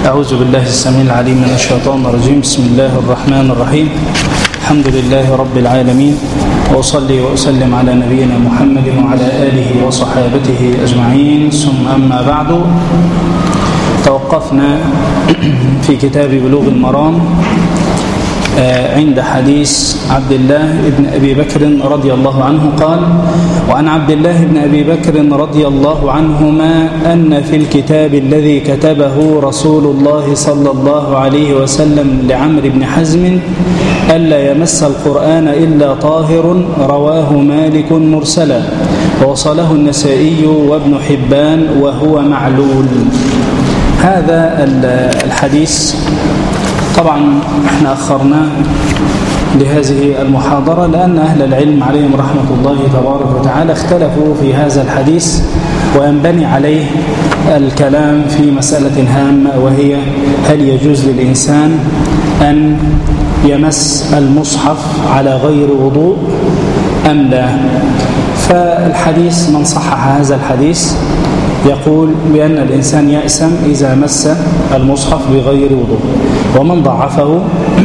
أعوذ بالله السميع العليم من الشيطان الرجيم. بسم الله الرحمن الرحيم. الحمد لله رب العالمين، وأصلي وأسلم على نبينا محمد وعلى آله وصحابته أجمعين، ثم أما بعد. توقفنا في كتاب بلوغ المرام عند حديث عبد الله بن أبي بكر رضي الله عنه قال: وعن عبد الله بن أبي بكر رضي الله عنهما أن في الكتاب الذي كتبه رسول الله صلى الله عليه وسلم لعمرو بن حزم ألا يمس القرآن إلا طاهر، رواه مالك مرسلا، ووصله النسائي وابن حبان وهو معلول. هذا الحديث طبعا احنا أخرناه لهذه المحاضرة لأن أهل العلم عليهم رحمة الله تبارك وتعالى اختلفوا في هذا الحديث، وينبني عليه الكلام في مسألة هامة، وهي هل يجوز للإنسان أن يمس المصحف على غير وضوء أم لا؟ فالحديث من صحح هذا الحديث يقول بأن الإنسان يأسم إذا مس المصحف بغير وضوء، ومن ضعفه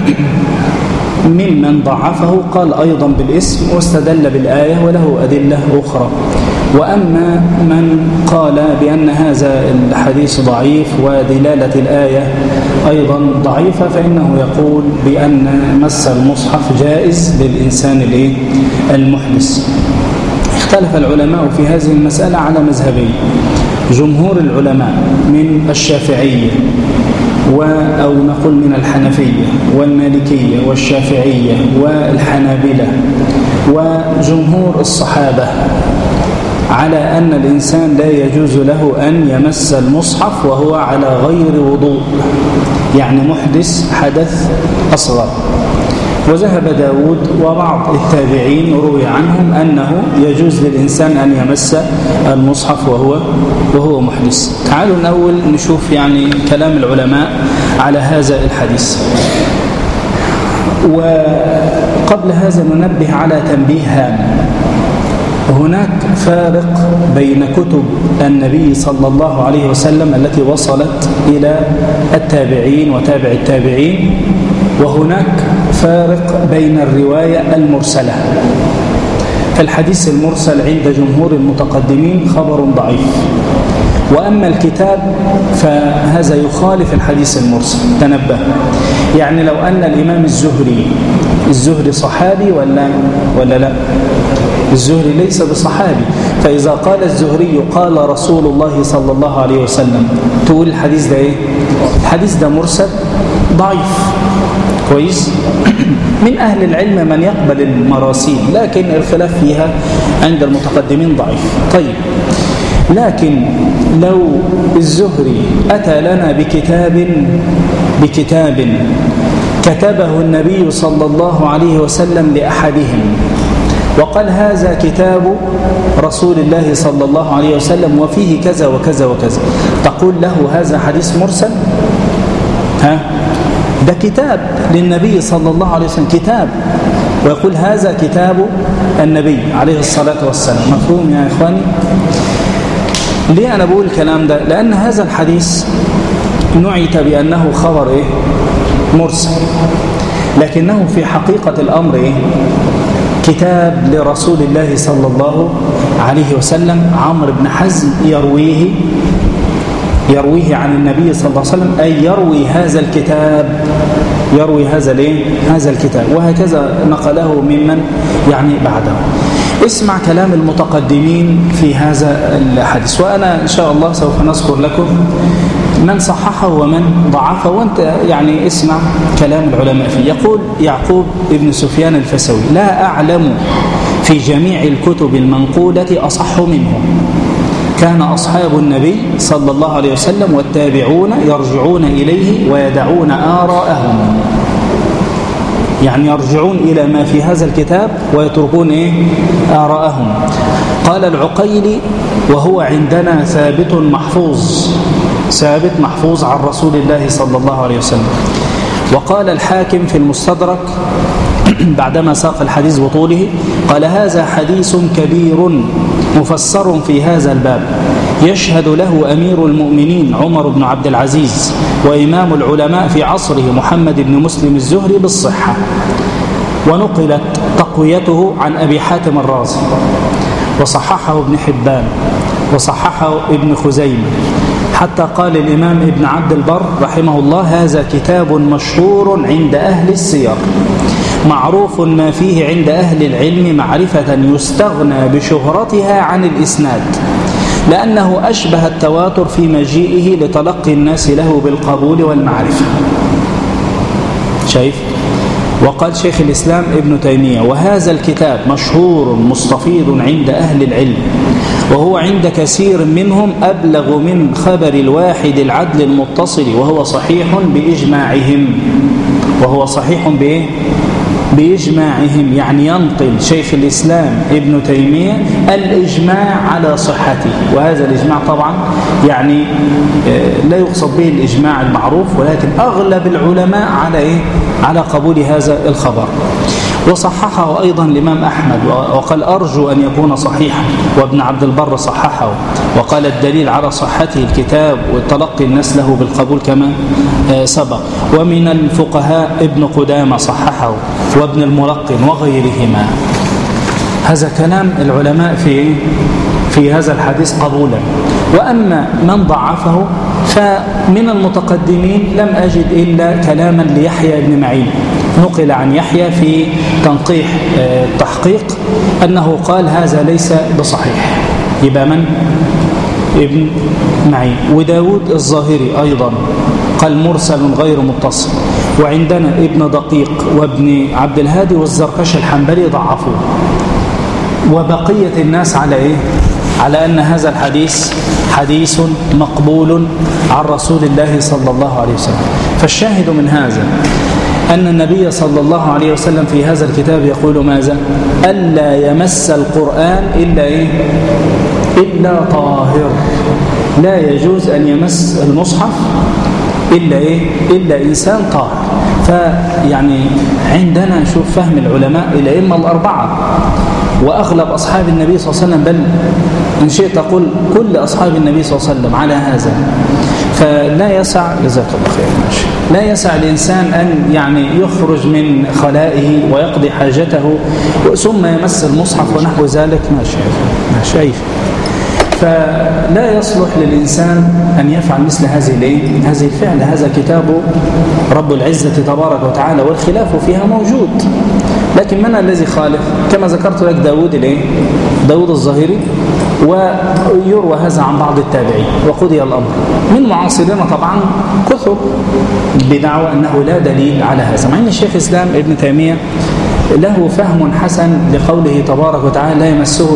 ممن ضعفه قال أيضا بالإسم واستدل بالآية وله أدلة أخرى. وأما من قال بأن هذا الحديث ضعيف ودلالة الآية أيضا ضعيفة فإنه يقول بأن مس المصحف جائز للإنسان المحدث. اختلف العلماء في هذه المسألة على مذهبين: جمهور العلماء من الشافعية أو نقول من الحنفية والمالكية والشافعية والحنابلة، وجمهور الصحابة على أن الإنسان لا يجوز له أن يمس المصحف وهو على غير وضوء، يعني محدث حدث أصغر. وذهب داود وبعض التابعين روي عنهم أنه يجوز للإنسان أن يمس المصحف وهو محدث. تعالوا الأول نشوف يعني كلام العلماء على هذا الحديث. وقبل هذا ننبه على تنبيه هام: هناك فارق بين كتب النبي صلى الله عليه وسلم التي وصلت إلى التابعين وتابع التابعين، وهناك فارق بين الرواية المرسلة. فالحديث المرسل عند جمهور المتقدمين خبر ضعيف، وأما الكتاب فهذا يخالف الحديث المرسل. تنبه، يعني لو أن الإمام الزهري صحابي ولا لا؟ الزهري ليس بصحابي، فإذا قال الزهري قال رسول الله صلى الله عليه وسلم تقول الحديث ده إيه؟ الحديث ده مرسل ضعيف. كويس؟ من أهل العلم من يقبل المراسيل، لكن الخلاف فيها عند المتقدمين ضعيف. طيب، لكن لو الزهري أتى لنا بكتاب كتبه النبي صلى الله عليه وسلم لأحدهم وقال هذا كتاب رسول الله صلى الله عليه وسلم وفيه كذا وكذا وكذا، تقول له هذا حديث مرسل؟ ده كتاب للنبي صلى الله عليه وسلم، كتاب، ويقول هذا كتاب النبي عليه الصلاة والسلام. مفهوم يا إخواني؟ ليه أنا بقول الكلام ده؟ لأن هذا الحديث نعت بأنه خبر مرسل، لكنه في حقيقة الأمر كتاب لرسول الله صلى الله عليه وسلم. عمرو بن حزم يرويه عن النبي صلى الله عليه وسلم، أي يروي هذا الكتاب، يروي هذا الكتاب، وهكذا نقله ممن يعني بعده. اسمع كلام المتقدمين في هذا الحديث، وأنا إن شاء الله سوف نذكر لكم من صححه ومن ضعفه، وأنت يعني اسمع كلام العلماء فيه. يقول يعقوب ابن سفيان الفسوي: لا أعلم في جميع الكتب المنقولة أصح منه. كان أصحاب النبي صلى الله عليه وسلم والتابعون يرجعون إليه ويدعون آراءهم، يعني يرجعون إلى ما في هذا الكتاب ويتركون آراءهم. قال العقيلي: وهو عندنا ثابت محفوظ عن رسول الله صلى الله عليه وسلم. وقال الحاكم في المستدرك بعدما ساق الحديث بطوله قال: هذا حديث كبير مفسر في هذا الباب، يشهد له أمير المؤمنين عمر بن عبد العزيز وإمام العلماء في عصره محمد بن مسلم الزهري بالصحة، ونقلت تقويته عن أبي حاتم الرازي، وصححه ابن حبان، وصححه ابن خزيمة، حتى قال الإمام ابن عبد البر رحمه الله: هذا كتاب مشهور عند أهل السير، معروف ما فيه عند أهل العلم معرفة يستغنى بشهرتها عن الإسناد، لأنه أشبه التواتر في مجيئه لتلقي الناس له بالقبول والمعرفة. شايف؟ وقال شيخ الإسلام ابن تيمية: وهذا الكتاب مشهور مستفيض عند أهل العلم، وهو عند كثير منهم أبلغ من خبر الواحد العدل المتصل، وهو صحيح بإجماعهم. وهو صحيح بإيه؟ بإجماعهم، يعني ينقل شيخ الإسلام ابن تيمية الإجماع على صحته. وهذا الإجماع طبعا يعني لا يقصد به الإجماع المعروف، ولكن أغلب العلماء على إيه؟ على قبول هذا الخبر. وصححه أيضا الإمام أحمد وقال: أرجو أن يكون صحيحا. وابن عبد البر صححه وقال: الدليل على صحته الكتاب وتلقي الناس له بالقبول كما سبق. ومن الفقهاء ابن قدامة صححه، وابن الملقن وغيرهما. هذا كلام العلماء في هذا الحديث قبولا. وأما من ضعفه فمن المتقدمين لم أجد إلا كلاما ليحيى بن معين، نقل عن يحيى في تنقيح التحقيق أنه قال: هذا ليس بصحيح. يبقى من؟ ابن معين. وداود الظاهري أيضا قال: مرسل غير متصل. وعندنا ابن دقيق وابن عبد الهادي والزركشي الحنبلي ضعفوه. وبقية الناس على إيه؟ على أن هذا الحديث حديث مقبول عن رسول الله صلى الله عليه وسلم. فالشاهد من هذا أن النبي صلى الله عليه وسلم في هذا الكتاب يقول ماذا؟ ألا يمس القرآن إلا إيه؟ إلا طاهر. لا يجوز أن يمس المصحف إلا إيه؟ إلا إنسان طاهر. فيعني عندنا نشوف فهم العلماء الأئمة الأربعة وأغلب أصحاب النبي صلى الله عليه وسلم، بل إن شئت تقول كل أصحاب النبي صلى الله عليه وسلم على هذا. فلا يسع، جزاك الله خير، ماشي، لا يسع الإنسان أن يعني يخرج من خلائه ويقضي حاجته ثم يمس المصحف ونحو ذلك. ما شايف. فلا يصلح للإنسان أن يفعل مثل هذه الفعل. هذا كتاب رب العزة تبارك وتعالى، والخلاف فيها موجود. لكن من الذي خالف؟ كما ذكرت لك داود الظاهري، ويروى هذا عن بعض التابعين، وقضي الأمر. من معاصرنا طبعا كثر بدعوى أنه لا دليل على هذا، مع أن الشيخ الإسلام ابن تيمية له فهم حسن لقوله تبارك وتعالى: لا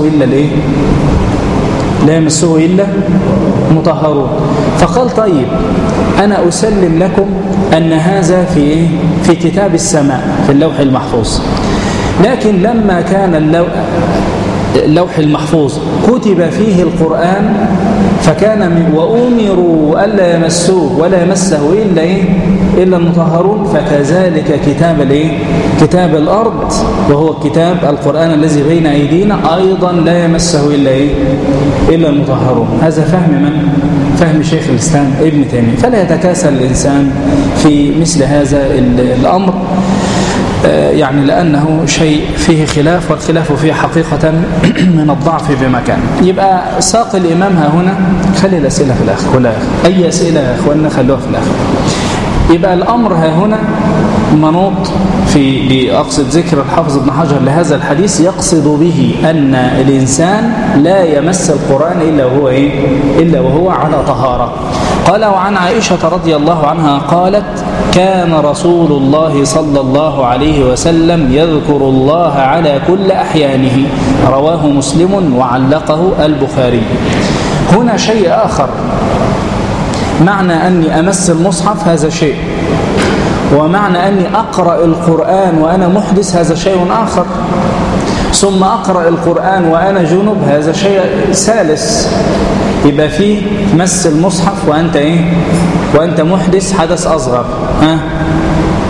يمسه إلا مطهرون. فقال: طيب أنا أسلم لكم أن هذا في كتاب السماء في اللوح المحفوظ، لكن لما كان اللوح المحفوظ كتب فيه القرآن فكان وأمروا ألا يمسوه ولا يمسه إلا المطهرون، فكذلك كتاب الأرض وهو كتاب القرآن الذي بين أيدينا أيضا لا يمسه إلا المطهرون. هذا فهم شيخ الإسلام ابن تيمية. فلا يتكاسل الإنسان في مثل هذا الأمر، يعني لأنه شيء فيه خلاف، والخلاف فيه حقيقة من الضعف بمكان. يبقى ساق الإمام ها هنا، خلي الأسئلة في الآخر كلها، أي أسئلة يا أخواننا خلوها في الآخر. يبقى الأمر ها هنا منوط بأقصد ذكر الحافظ ابن حجر لهذا الحديث، يقصد به أن الإنسان لا يمس القرآن إلا وهو على طهارة. قال: وعن عائشة رضي الله عنها قالت: كان رسول الله صلى الله عليه وسلم يذكر الله على كل أحيانه، رواه مسلم وعلقه البخاري. هنا شيء آخر، معنى أني أمس المصحف هذا شيء، ومعنى أني أقرأ القرآن وأنا محدث هذا شيء آخر، ثم أقرأ القرآن وأنا جنب هذا شيء ثالث. يبقى فيه مس المصحف وأنت محدث حدث أصغر،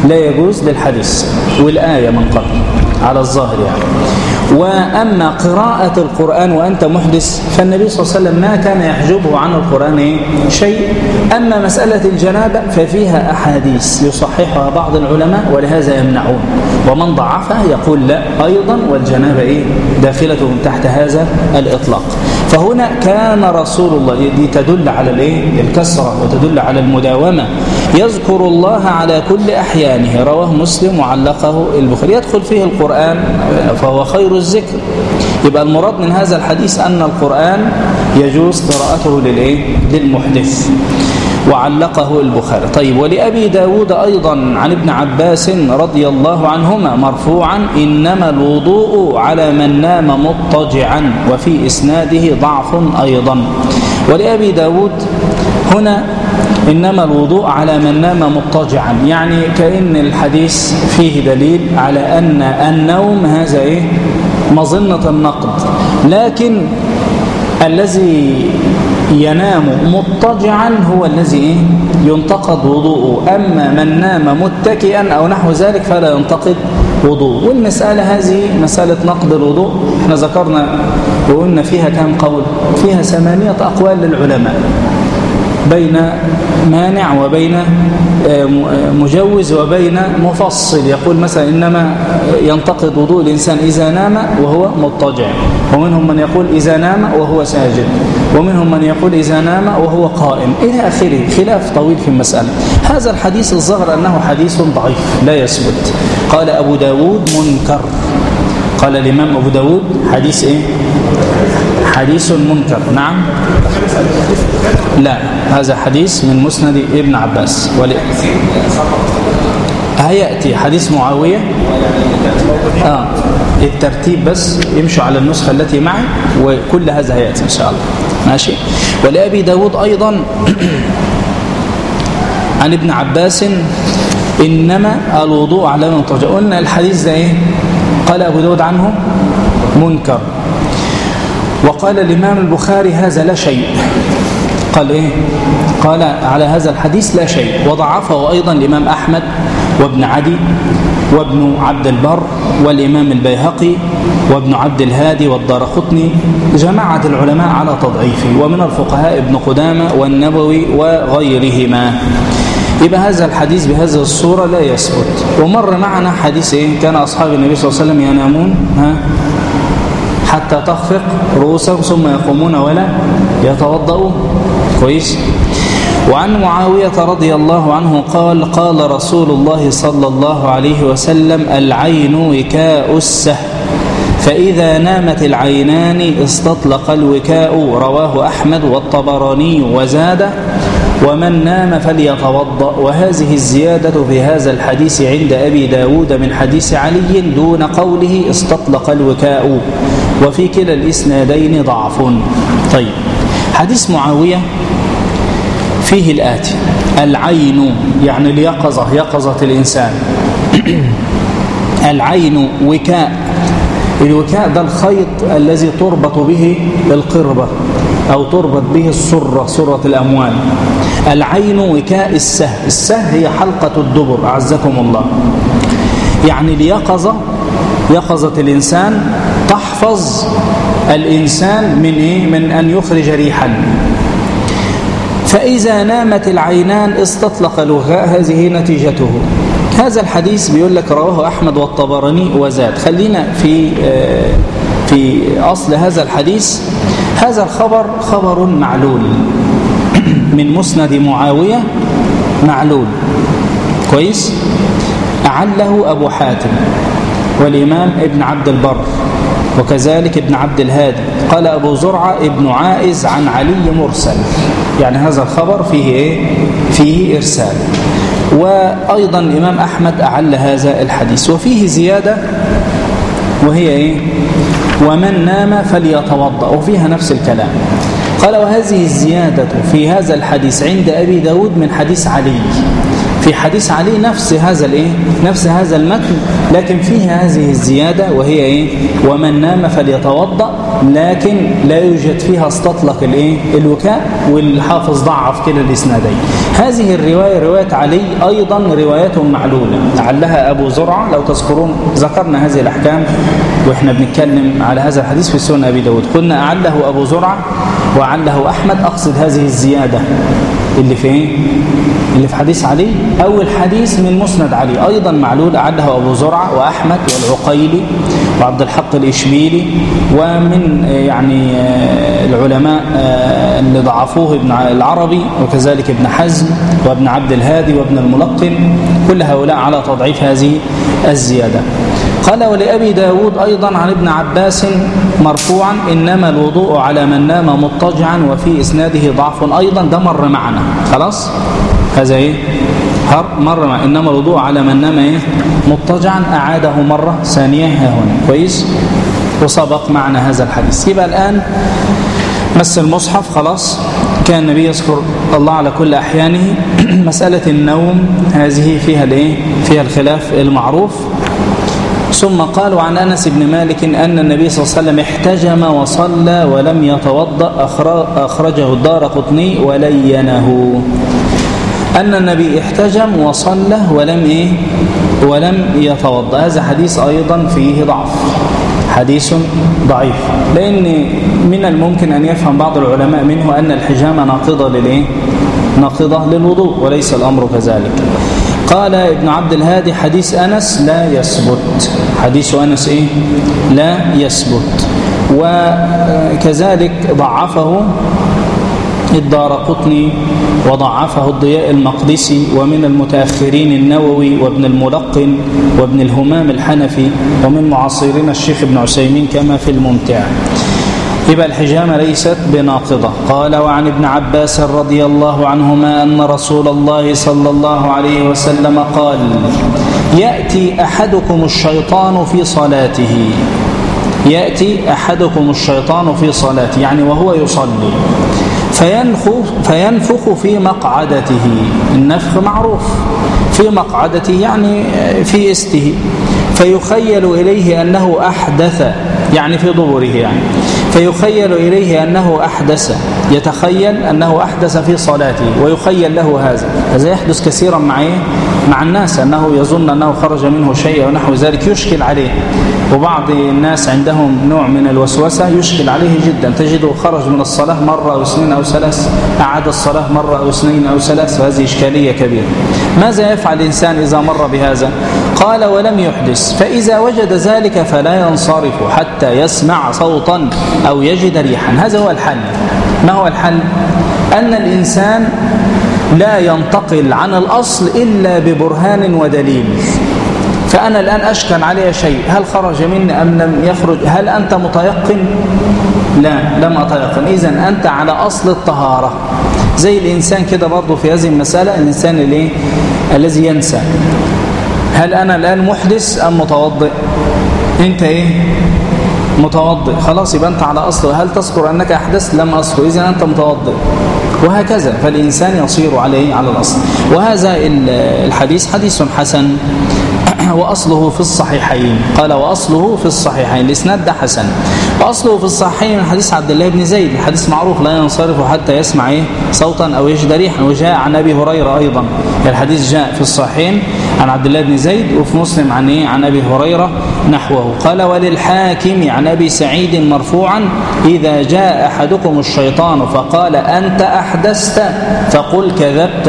لا يجوز للحديث والآية من قبل على الظاهر يعني. وأما قراءة القرآن وأنت محدث فالنبي صلى الله عليه وسلم ما كان يحجبه عن القرآن شيء. أما مسألة الجنابة ففيها أحاديث يصححها بعض العلماء ولهذا يمنعون، ومن ضعفها يقول لا أيضا والجنابة داخلة من تحت هذا الإطلاق. فهنا كان رسول الله، دي تدل على الكسرة وتدل على المداومة، يذكر الله على كل أحيانه. رواه مسلم وعلقه البخاري. يدخل فيه القرآن فهو خير الذكر. يبقى المراد من هذا الحديث أن القرآن يجوز قراءته للمحدث، وعلقه البخاري. طيب، ولأبي داود أيضا عن ابن عباس رضي الله عنهما مرفوعا: إنما الوضوء على من نام مضطجعا، وفي إسناده ضعف أيضا. ولأبي داود هنا إنما الوضوء على من نام مضطجعا، يعني كأن الحديث فيه دليل على أن النوم هذا مظنة النقض، لكن الذي ينام مضطجعا هو الذي ينتقض وضوءه. أما من نام متكئا أو نحو ذلك فلا ينتقض وضوءه. والمسألة هذه مسألة نقض الوضوء احنا ذكرنا وقلنا فيها كم قول؟ فيها 8 أقوال للعلماء، بين مانع وبين مجوز وبين مفصل. يقول مثلا إنما ينتقض وضوء الإنسان إذا نام وهو مضطجع، ومنهم من يقول إذا نام وهو ساجد، ومنهم من يقول إذا نام وهو قائم، إلى آخره. خلاف طويل في المسألة. هذا الحديث الظاهر أنه حديث ضعيف لا يثبت. قال أبو داود منكر. قال الإمام أبو داود حديث حديث منكر. نعم، لا، هذا حديث من مسند ابن عباس. هيأتي حديث معاوية الترتيب بس يمشوا على النسخة التي معي، وكل هذا هيأتي إن شاء الله. ماشي. ولأبي داود أيضا عن ابن عباس: إنما الوضوء على من مضطجع. قلنا الحديث ده قال أبو داود عنه منكر. وقال الإمام البخاري هذا لا شيء. قال قال على هذا الحديث لا شيء. وضعفه أيضا الإمام أحمد وابن عدي وابن عبد البر والإمام البيهقي وابن عبد الهادي والدارقطني، جماعة العلماء على تضعيفه، ومن الفقهاء ابن قدامة والنووي وغيرهما. يبقى هذا الحديث بهذه الصورة لا يثبت. ومر معنا حديث كان أصحاب النبي صلى الله عليه وسلم ينامون حتى تخفق رؤوسهم ثم يقومون ولا يتوضؤون. كويس. وعن معاوية رضي الله عنه قال: قال رسول الله صلى الله عليه وسلم: العين وكاء السهم، فإذا نامت العينان استطلق الوكاء. رواه أحمد والطبراني وزاد: ومن نام فليتوضأ. وهذه الزيادة في هذا الحديث عند أبي داود من حديث علي دون قوله استطلق الوكاء، وفي كلا الإسنادين ضعف. طيب، حديث معاوية فيه الآتي: العين يعني اليقظة، يقظة الإنسان. العين وكاء. الوكاء ده الخيط الذي تربط به القربة أو تربط به السرة، سرة الأموال. العين وكاء السه. السه هي حلقة الدبر، أعزكم الله. يعني اليقظة، يقظة الإنسان تحفظ الإنسان من أن يخرج ريحا. فإذا نامت العينان استطلق الوكاء، هذه نتيجته. هذا الحديث بيقول لك رواه أحمد والطبراني وزاد. خلينا في أصل هذا الحديث. هذا الخبر خبر معلول من مسند معاوية، معلول. كويس. أعله أبو حاتم والإمام ابن عبد البر وكذلك ابن عبد الهادي. قال أبو زرعة ابن عائز عن علي مرسل، يعني هذا الخبر فيه إرسال. وأيضا الإمام أحمد أعل هذا الحديث. وفيه زيادة وهي ومن نام فليتوضأ، وفيها نفس الكلام. قال: وهذه الزيادة في هذا الحديث عند أبي داود من حديث علي في حديث علي نفس هذا المتن، لكن فيها هذه الزيادة وهي ومن نام فليتوضأ، لكن لا يوجد فيها استطلق الوكاء، والحافظ ضعف كلا الإسنادين. هذه الرواية رواية علي أيضا رواية معلولة، لعلها أبو زرعة. لو تذكرون ذكرنا هذه الأحكام وإحنا بنتكلم على هذا الحديث في سنن أبي داود، قلنا أعله أبو زرعة وأعله أحمد. أقصد هذه الزيادة اللي في حديث علي، أو الحديث من مسند علي أيضا معلول، أعله أبو زرعة وأحمد والعقيلي وعبد الحق الإشبيلي، ومن العلماء اللي ضعفوه ابن العربي، وكذلك ابن حزم وابن عبد الهادي وابن الملقن، كل هؤلاء على تضعيف هذه الزيادة. قال ولأبي داود أيضا عن ابن عباس مرفوعا إنما الوضوء على من نام مضطجعا وفي إسناده ضعف أيضا. ده مر معنا خلاص، هذا مر مع إنما الوضوء على من نام مضطجعا، أعاده مرة ثانية ها هنا كويس، وسبق معنا هذا الحديث. يبقى الآن مس المصحف خلاص، كان النبي يذكر الله على كل أحيانه. مسألة النوم هذه فيها الخلاف المعروف. ثم قال وعن أنس بن مالك أن النبي صلى الله عليه وسلم احتجم وصلى ولم يتوضأ، أخرجه الدارقطني ولينه. أن النبي احتجم وصلى ولم يتوضأ، هذا حديث أيضا فيه ضعف، حديث ضعيف، لأن من الممكن أن يفهم بعض العلماء منه أن الحجامة ناقضة للوضوء، وليس الأمر كذلك. قال ابن عبد الهادي حديث أنس لا يثبت، حديث أنس لا يثبت، وكذلك ضعفه الدارقطني وضعفه الضياء المقدسي، ومن المتأخرين النووي وابن الملقن وابن الهمام الحنفي، ومن معاصرين الشيخ ابن عثيمين كما في الممتع. يبقى الحجامة ليست بناقضة. قال وعن ابن عباس رضي الله عنهما أن رسول الله صلى الله عليه وسلم قال يأتي أحدكم الشيطان في صلاته، يأتي أحدكم الشيطان في صلاته يعني وهو يصلي، فينفخ في مقعدته، النفخ معروف، في مقعدته يعني في استه، فيخيل إليه أنه أحدث، يعني في ضبره، يعني فيخيل إليه أنه أحدث، يتخيل أنه أحدث في صلاته، ويخيل له هذا يحدث كثيرا مع الناس، أنه يظن أنه خرج منه شيء ونحو ذلك، يشكل عليه. وبعض الناس عندهم نوع من الوسوسة يشكل عليه جدا، تجده خرج من الصلاة مرة أو اثنين أو ثلاث، أعاد الصلاة مرة أو اثنين أو ثلاث، وهذه إشكالية كبيرة. ماذا يفعل الإنسان إذا مر بهذا؟ قال ولم يحدث، فإذا وجد ذلك فلا ينصرف حتى يسمع صوتا أو يجد ريحا. هذا هو الحل. ما هو الحل؟ أن الإنسان لا ينتقل عن الأصل إلا ببرهان ودليل. فأنا الآن أشكل علي شيء، هل خرج مني أم لم يخرج؟ هل أنت متيقن؟ لا، لم أتيقن. إذن أنت على أصل الطهارة. زي الإنسان كده برضو في هذه المسألة، الإنسان الذي ينسى، هل أنا الآن محدث أم متوضئ؟ أنت متوضئ، خلاص، يبقى أنت على أصل. هل تذكر أنك أحدث؟ لم أذكر، إذن أنت متوضئ، وهكذا. فالإنسان يصير على الأصل. وهذا الحديث حديث حسن، وأصله في الصحيحين. قال وأصله في الصحيحين، الإسناد ده حسن، وأصله في الصحيحين من حديث عبد الله بن زيد، الحديث معروف، لا ينصرف حتى يسمع صوتا أو يجد ريحا. وجاء عن أبي هريرة أيضا، الحديث جاء في الصحيحين عن عبد الله بن زيد، وفي مسلم عن أبي هريرة نحوه. قال وللحاكم عن أبي سعيد مرفوعا إذا جاء أحدكم الشيطان فقال أنت أحدثت فقل كذبت،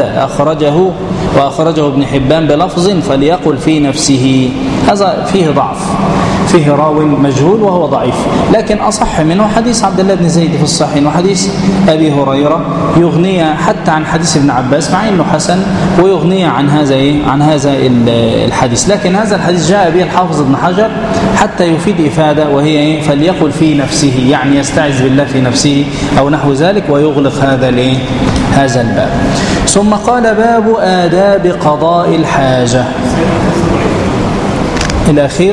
وأخرجه ابن حبان بلفظ فليقل في نفسه. هذا فيه ضعف، فيه راو مجهول وهو ضعيف، لكن أصح منه حديث عبد الله بن زيد في الصحيح، وحديث أبي هريرة يغني حتى عن حديث ابن عباس مع أنه حسن، ويغني عن هذا الحديث. لكن هذا الحديث جاء به الحافظ ابن حجر حتى يفيد إفادة، وهي فليقل في نفسه، يعني يستعذ بالله في نفسه أو نحو ذلك، ويغلق هذا الباب. ثم قال باب آداب قضاء الحاجة الأخير.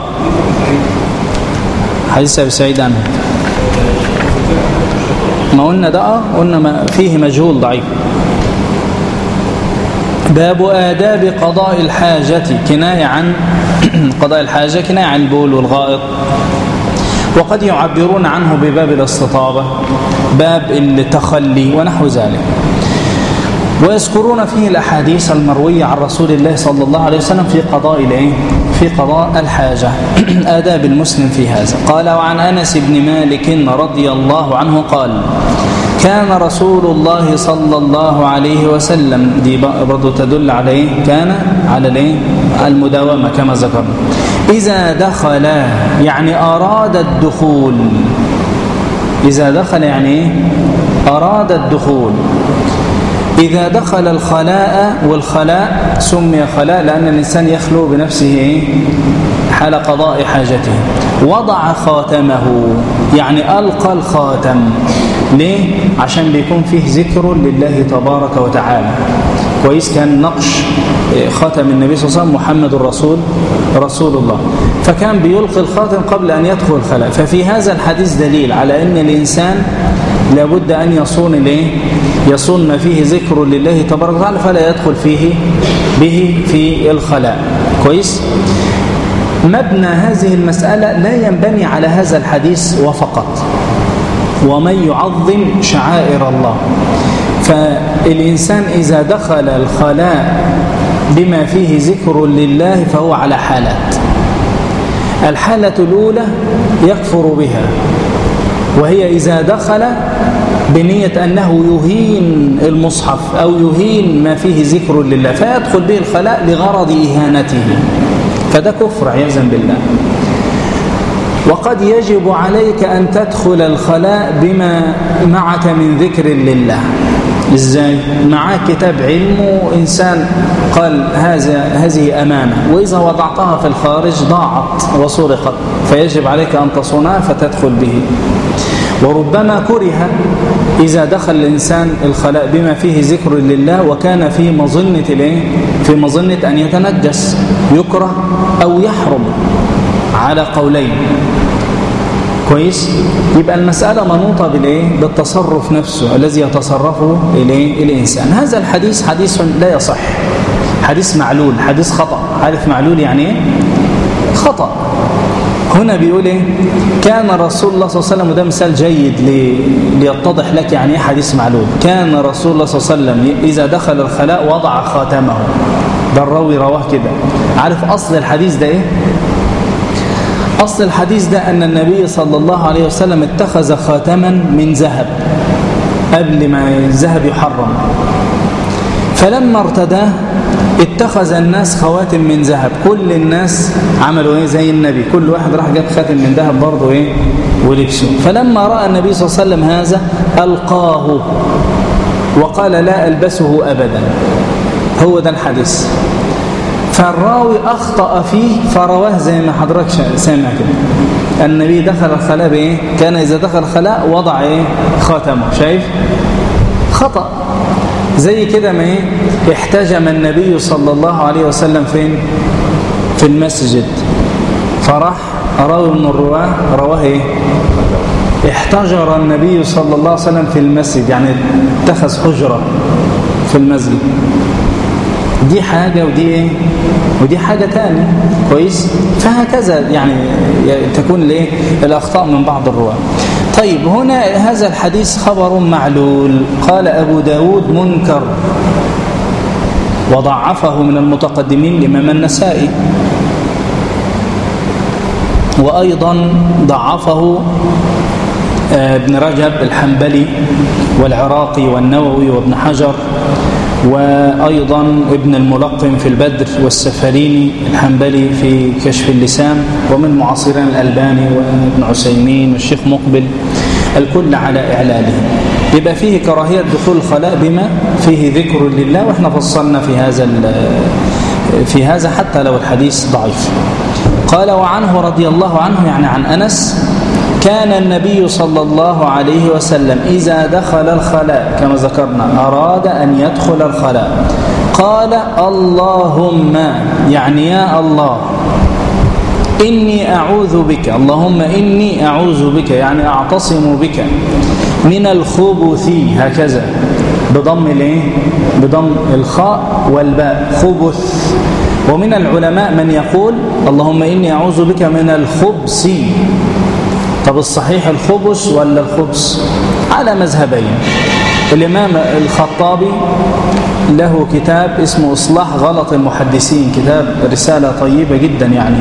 حديث أبي سعيد عنه ما قلنا ده، قلنا ما فيه مجهول ضعيف، باب آداب قضاء الحاجة، كناية عن قضاء الحاجة كناية عن البول والغائط، وقد يعبرون عنه بباب الاستطابة، باب التخلي ونحو ذلك، ويذكرون فيه الأحاديث المروية عن رسول الله صلى الله عليه وسلم في قضاء الحاجة. آداب المسلم في هذا. قال: وعن أنس بن مالك رضي الله عنه قال: كان رسول الله صلى الله عليه وسلم، دي برضو تدل عليه كان على المداومة كما ذكرنا، إذا دخل يعني أراد الدخول، إذا دخل يعني أراد الدخول، إذا دخل الخلاء، والخلاء سمي خلاء لأن الإنسان يخلو بنفسه حال قضاء حاجته، وضع خاتمه يعني ألقى الخاتم. ليه؟ عشان بيكون فيه ذكر لله تبارك وتعالى. كويس، كان نقش خاتم النبي صلى الله عليه وسلم محمد رسول الله، فكان بيلقي الخاتم قبل أن يدخل الخلاء. ففي هذا الحديث دليل على أن الإنسان لابد أن يصون ما فيه ذكر لله تبارك وتعالى فلا يدخل به في الخلاء. كويس. مبنى هذه المسألة لا ينبني على هذا الحديث وفقط، ومن يعظم شعائر الله. فالإنسان إذا دخل الخلاء بما فيه ذكر لله فهو على حالات. الحالة الأولى يكفر بها، وهي إذا دخل بنية أنه يهين المصحف أو يهين ما فيه ذكر لله فيدخل به الخلاء لغرض إهانته، فده كفر عياذا بالله. وقد يجب عليك أن تدخل الخلاء بما معك من ذكر لله. إزاي؟ معك كتاب علم وإنسان قال هذه أمانة، وإذا وضعتها في الخارج ضاعت وسرقت، فيجب عليك أن تصونها فتدخل به. وربما كره إذا دخل الإنسان الخلاء بما فيه ذكر لله وكان في مظنة أن يتنجس، يكره أو يحرم على قولين. كويس. يبقى المسألة منوطة بالتصرف نفسه الذي يتصرفه الإنسان. هذا الحديث حديث لا يصح، حديث معلول، حديث خطأ. عارف معلول يعني ايه؟ خطأ. هنا بيقول ايه؟ كان رسول الله صلى الله عليه وسلم، وده مثال جيد ليتضح لك يعني ايه حديث معلول. كان رسول الله صلى الله عليه وسلم إذا دخل الخلاء وضع خاتمه. ده الراوي رواه كده. عارف أصل الحديث ده ايه؟ أصل الحديث ده أن النبي صلى الله عليه وسلم اتخذ خاتما من ذهب قبل ما الذهب يحرم، فلما ارتداه اتخذ الناس خواتم من ذهب. كل الناس عملوا ايه زي النبي، كل واحد راح جاب خاتم من ذهب برضه ايه ولبسه. فلما رأى النبي صلى الله عليه وسلم هذا ألقاه وقال لا ألبسه أبدا. هو ده الحديث. فالراوي أخطأ فيه فرواه زي ما حضرتك سامع كده. النبي دخل الخلاء بإيه؟ كان إذا دخل الخلاء وضع إيه؟ خاتمه. شايف؟ خطأ. زي كده ما إيه؟ احتجم النبي صلى الله عليه وسلم فين؟ في المسجد. فراح راوي من الرواه رواه إيه؟ احتجر النبي صلى الله عليه وسلم في المسجد، يعني اتخذ حجرة في المسجد. دي حاجة ودي ايه؟ ودي حاجة تانية. كويس. فهكذا يعني تكون الايه الأخطاء من بعض الرواة. طيب، هنا هذا الحديث خبر معلول. قال أبو داود منكر، وضعفه من المتقدمين الإمام النسائي، وأيضا ضعفه ابن رجب الحنبلي والعراقي والنووي وابن حجر، وأيضا ابن الملقم في البدر، والسفريني الحنبلي في كشف اللسان، ومن معاصرين الألباني وابن عثيمين والشيخ مقبل، الكل على إعلاله. يبقى فيه كراهية دخول الخلاء بما فيه ذكر لله، وإحنا فصلنا في هذا حتى لو الحديث ضعيف. قال: وعنه رضي الله عنه، يعني عن أنس، كان النبي صلى الله عليه وسلم إذا دخل الخلاء كما ذكرنا أراد أن يدخل الخلاء قال: اللهم، يعني يا الله، إني أعوذ بك، اللهم إني أعوذ بك يعني أعتصم بك من الخبث، هكذا بضم الخاء والباء، خبث. ومن العلماء من يقول اللهم إني أعوذ بك من الخبث. طب الصحيح الخبث ولا الخبث؟ على مذهبين. الإمام الخطابي له كتاب اسمه إصلاح غلط المحدثين، كتاب رسالة طيبة جدا يعني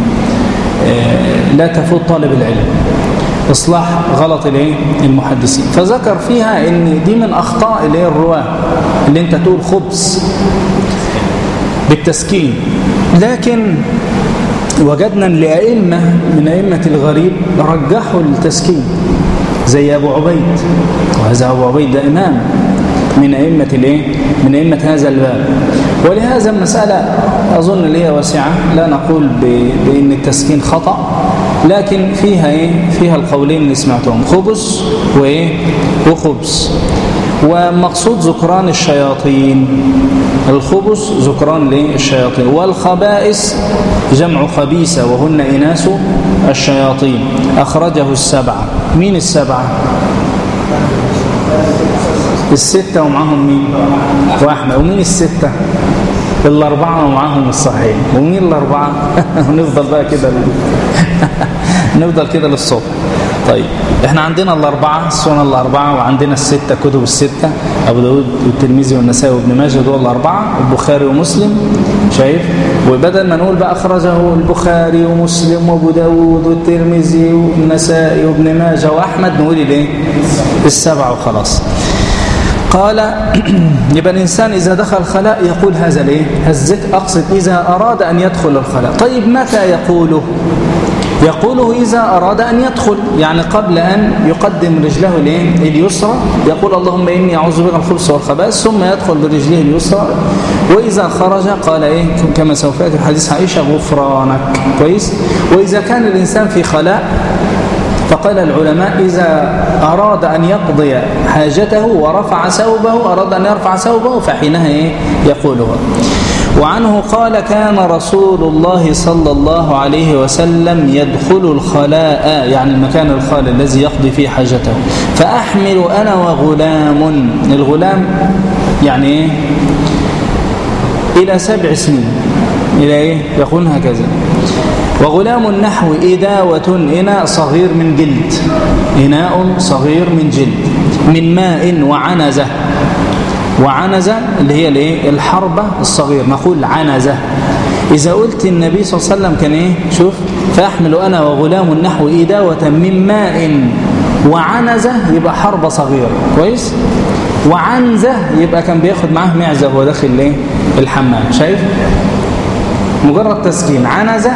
لا تفوت طالب العلم، إصلاح غلط المحدثين. فذكر فيها ان دي من أخطاء الرواة اللي انت تقول خبث بالتسكين، لكن وجدنا لأئمة من أئمة الغريب رجحوا التسكين زي أبو عبيد، وهذا أبو عبيد ده إمام من أئمة هذا الباب. ولهذا المسألة أظن لي واسعة، لا نقول بأن التسكين خطأ، لكن فيها القولين اللي سمعتهم، خبث وخبث. ومقصود ذكران الشياطين، الخبث ذكران للشياطين، والخبائث جمع خبيثة وهن إناث الشياطين. أخرجه السبعة. مين السبعة؟ الستة ومعهم مين؟ وأحمد. ومين الستة؟ الأربعة ومعهم الصحيح. ومين الأربعة؟ ونفضل بقى كده نفضل كده للصبح. طيب احنا عندنا الأربعة، السنن الأربعة، وعندنا الستة، كتب الستة، أبو داود والترمذي والنسائي وابن ماجه، دول الأربعة، البخاري ومسلم. شايف؟ وبدل ما نقول بقى أخرجه البخاري ومسلم وابو داود والترمذي والنسائي وابن ماجه وأحمد، نقول السبعة وخلاص. قال يبقى الإنسان إذا دخل الخلاء يقول هذا الذكر، أقصد إذا أراد أن يدخل الخلاء. طيب متى يقوله؟ يقوله إذا أراد أن يدخل، يعني قبل أن يقدم رجله اليسرى يقول اللهم إني أعوذ بك من الخبث والخبائث، ثم يدخل برجله اليسرى. وإذا خرج قال كما سوف يأتي في حديث عائشة غفرانك. كويس. وإذا كان الإنسان في خلاء فقال العلماء إذا أراد أن يقضي حاجته ورفع ثوبه، أراد أن يرفع ثوبه، فحينها يقولها. وعنه قال كان رسول الله صلى الله عليه وسلم يدخل الخلاء، يعني المكان الخالي الذي يقضي فيه حاجته، فأحمل أنا وغلام. الغلام يعني إلى 7 سنين، إلى يقول هكذا. وغلام النحو إداوة، إناء صغير من جلد، إناء صغير من جلد، من ماء وعنزة. وعنزة اللي هي الحربة الصغير، نقول عنزة. إذا قلت النبي صلى الله عليه وسلم كان شوف، فأحمل أنا وغلام النحو إداوة من ماء وعنزة، يبقى حربة صغيرة. كويس. وعنزة يبقى كان بياخد معاه معزة وهو داخل الحمام. شايف؟ مجرد تسكين، عنزة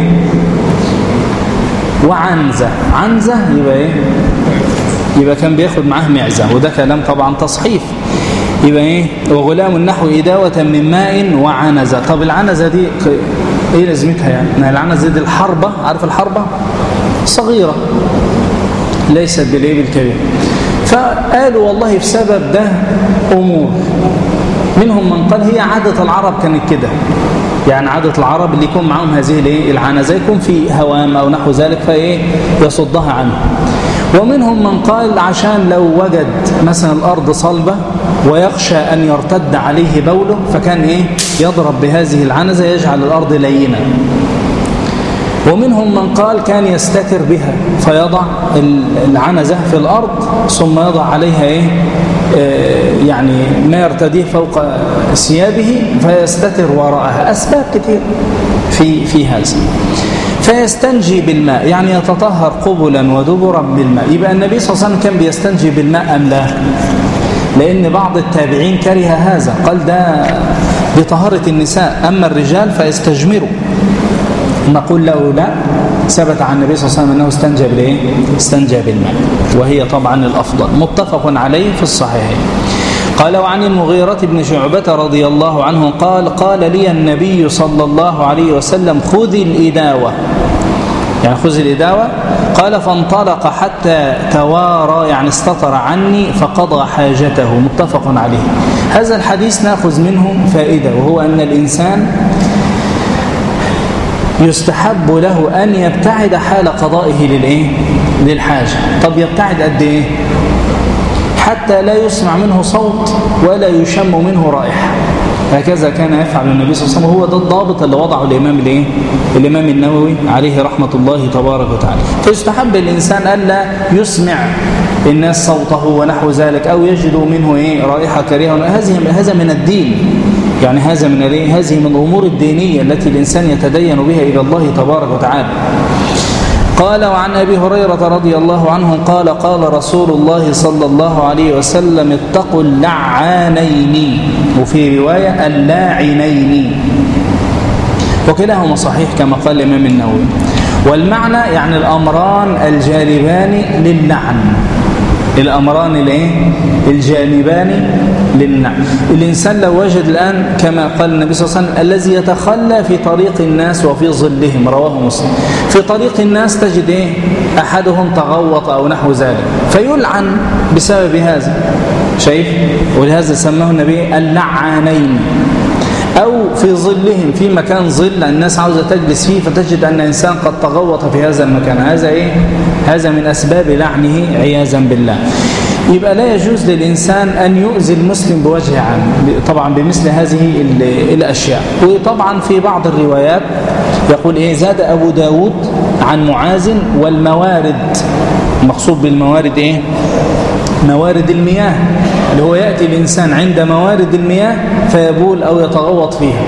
وعنزة. عنزة يبقى كان بياخد معاه معزة، وده كلام طبعا تصحيف. يبقى وغلام النحو إداوة من ماء وعنزة. طب العنزة دي لازمتها؟ يعني العنزة دي الحربة، عارف الحربة؟ صغيرة ليست بالكبير. فقالوا والله في سبب ده أمور، منهم من قال هي عادة العرب كانت كده، يعني عادة العرب اللي يكون معهم هذه العنزة يكون في هوام أو نحو ذلك يصدها عنه. ومنهم من قال عشان لو وجد مثلا الأرض صلبة ويخشى أن يرتد عليه بوله، فكان يضرب بهذه العنزة يجعل الأرض لينة. ومنهم من قال كان يستتر بها، فيضع العنزة في الأرض ثم يضع عليها يعني ما يرتديه فوق ثيابه فيستتر وراءها. أسباب كثير في هذا. فيستنجي بالماء، يعني يتطهر قبلا ودبرا بالماء. يبقى النبي صلى الله عليه وسلم كان بيستنجي بالماء أم لا؟ لأن بعض التابعين كره هذا، قال ده بطهارة النساء، أما الرجال فيستجمروا. نقول له لا، ثبت عن النبي صلى الله عليه وسلم أنه استنجى بالماء، وهي طبعا الأفضل، متفق عليه في الصحيحين. قال وعن المغيرة بن شعبة رضي الله عنه قال لي النبي صلى الله عليه وسلم خذ الإداوة، يعني خذ الإداوة. قال فانطلق حتى توارى، يعني استطر عني، فقضى حاجته، متفق عليه. هذا الحديث نأخذ منه فائدة، وهو أن الإنسان يستحب له أن يبتعد حال قضائه للحاجة. طب يبتعد قد إيه؟ حتى لا يسمع منه صوت ولا يشم منه رائحة. هكذا كان يفعل النبي صلى الله عليه وسلم. هو ده الضابط اللي وضعه الإمام النووي عليه رحمة الله تبارك وتعالى. فيستحب الإنسان ألا يسمع الناس صوته ونحو ذلك، أو يجدوا منه رائحة كريهة. هذا من الدين، يعني هذه من الأمور الدينية التي الإنسان يتدين بها إلى الله تبارك وتعالى. قال: وعن أبي هريرة رضي الله عنه قال: قال رسول الله صلى الله عليه وسلم: اتقوا اللعانين، وفي رواية اللاعنين، وكلاهما صحيح كما قال الإمام النووي. والمعنى يعني الأمران الجانبان للعن، الأمران الجانبان للنعم. الإنسان لو وجد الآن كما قال النبي صلى الله عليه وسلم: الذي يتخلى في طريق الناس وفي ظلهم، رواه مسلم. في طريق الناس تجد أحدهم تغوط أو نحو ذلك فيلعن بسبب هذا، شايف؟ ولهذا سماه النبي اللعانين. أو في ظلهم، في مكان ظل الناس عاوزة تجلس فيه، فتجد أن إنسان قد تغوط في هذا المكان، هذا من أسباب لعنه عياذا بالله. يبقى لا يجوز للإنسان أن يؤذي المسلم بوجه عام، طبعا بمثل هذه الأشياء. وطبعا في بعض الروايات يقول زاد أبو داود عن معاذ والموارد، المقصود بالموارد موارد المياه، اللي هو يأتي الإنسان عند موارد المياه فيبول أو يتغوط فيها.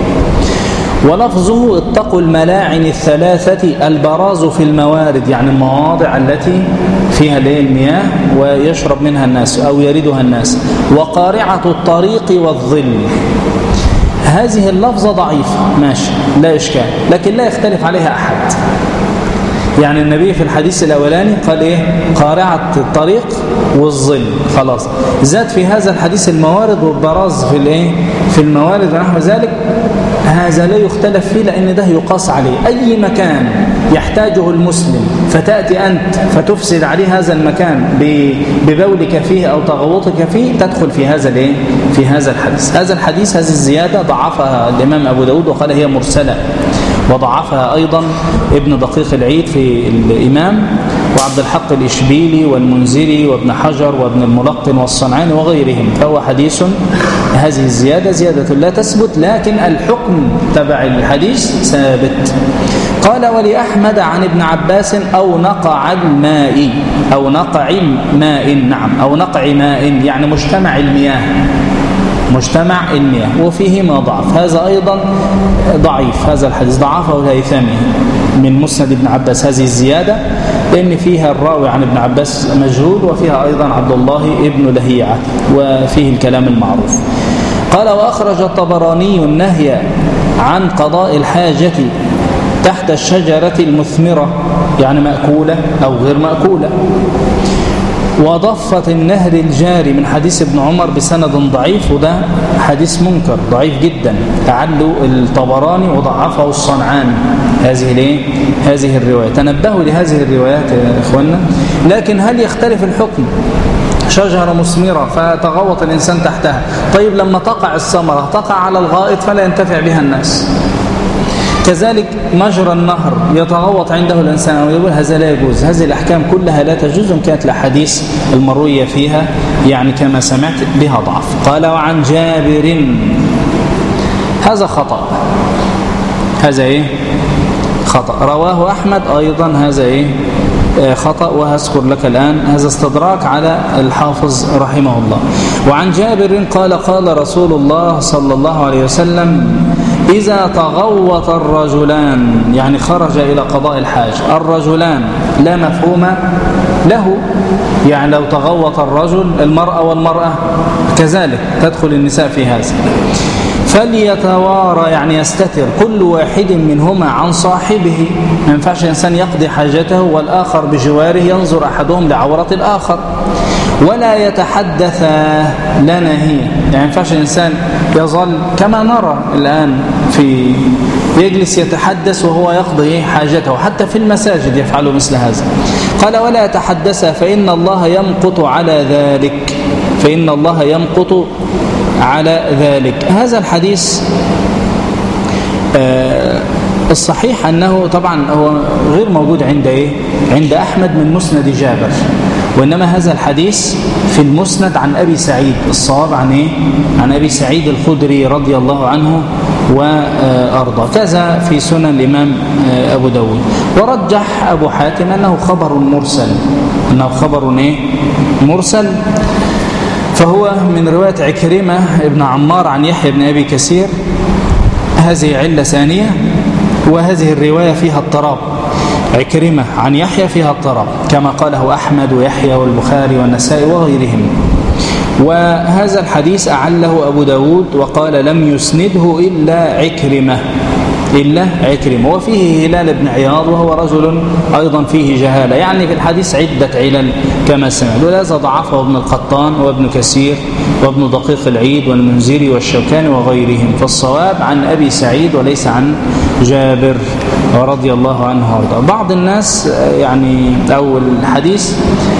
ولفظه: اتقوا الملاعن الثلاثة، البراز في الموارد، يعني المواضع التي فيها المياه ويشرب منها الناس أو يردها الناس. وقارعة الطريق والظل. هذه اللفظة ضعيفة، ماشي، لا إشكال، لكن لا يختلف عليها أحد. يعني النبي في الحديث الأولاني قال قارعة الطريق والظل، خلاص. زاد في هذا الحديث الموارد والبراز في الموارد ونحو ذلك. هذا لا يختلف فيه، لأن ده يقاس عليه. أي مكان يحتاجه المسلم فتأتي أنت فتفسد عليه هذا المكان ببولك فيه أو تغوطك فيه، تدخل في هذا الحديث. هذا الحديث، هذه الزيادة ضعفها الإمام أبو داود وقال هي مرسلة، وضعفها أيضا ابن دقيق العيد في الإمام، وعبد الحق الإشبيلي والمنذري وابن حجر وابن الملقن والصنعاني وغيرهم. فهو حديث، هذه الزيادة زيادة لا تثبت، لكن الحكم تبع الحديث ثابت. قال: ولأحمد عن ابن عباس: أو نقع الماء، أو نقع ماء، نعم، أو نقع ماء، يعني مجتمع المياه، وفيه ما ضعف. هذا أيضا ضعيف، هذا الحديث ضعفه الهيثمي من مسند ابن عباس، هذه الزيادة، لأن فيها الراوي عن ابن عباس مجهول، وفيها أيضا عبد الله ابن لهيعة، وفيه الكلام المعروف. قال: وأخرج الطبراني النهي عن قضاء الحاجة تحت الشجرة المثمرة، يعني مأكولة أو غير مأكولة. وضفة النهر الجاري من حديث ابن عمر بسند ضعيف، وده حديث منكر ضعيف جدا، تعلو الطبراني وضعفه الصنعاني هذه الرواية. تنبهوا لهذه الروايات يا إخوانا. لكن هل يختلف الحكم؟ شجرة مثمرة فتغوط الإنسان تحتها، طيب لما تقع الثمرة تقع على الغائط فلا ينتفع بها الناس. كذلك مجرى النهر يتغوط عنده الإنسان أو يقول، هذا لا يجوز. هذه الأحكام كلها لا تجوز، إن كانت الأحاديث المروية فيها يعني كما سمعت بها ضعف. قال: وعن جابر، هذا خطأ، هذا خطأ، رواه أحمد أيضا، هذا خطأ، وهذكر لك الآن هذا استدراك على الحافظ رحمه الله. وعن جابر قال: قال رسول الله صلى الله عليه وسلم: إذا تغوط الرجلان، يعني خرج إلى قضاء الحاج، الرجلان لا مفهوم له، يعني لو تغوط الرجل المرأة والمرأة كذلك تدخل النساء في هذا. فليتوارى، يعني يستتر كل واحد منهما عن صاحبه. ما ينفعش إنسان يقضي حاجته والآخر بجواره ينظر أحدهم لعورة الآخر. ولا يتحدث، لا ناهية، يعني ما ينفعش الإنسان يظل كما نرى الآن يجلس يتحدث وهو يقضي حاجته، حتى في المساجد يفعل مثل هذا. قال: ولا يتحدث فإن الله يمقت على ذلك، فإن الله يمقت على ذلك. هذا الحديث الصحيح أنه طبعا هو غير موجود عند أحمد من مسند جابر، وإنما هذا الحديث في المسند عن أبي سعيد، الصواب عن إيه؟ عن أبي سعيد الخدري رضي الله عنه وأرضاه. كذا في سنن الإمام أبو داود. ورجح أبو حاتم أنه خبر مرسل، أنه خبر إيه؟ مرسل، فهو من رواية عكرمة ابن عمار عن يحيى بن أبي كثير. هذه علة ثانية، وهذه الرواية فيها اضطراب. عكرمة عن يحيى فيها اضطراب كما قاله أحمد ويحيى والبخاري والنسائي وغيرهم. وهذا الحديث أعله أبو داود وقال لم يسنده إلا عكرمة، وفيه هلال بن عياض وهو رجل أيضا فيه جهالة، يعني في الحديث عدة علل كما سمعت، ولذا ضعفه ابن القطان وابن كثير وابن دقيق العيد والمنذري والشوكاني وغيرهم. فالصواب عن أبي سعيد وليس عن جابر رضي الله عنه وارضاه. بعض الناس يعني أو الحديث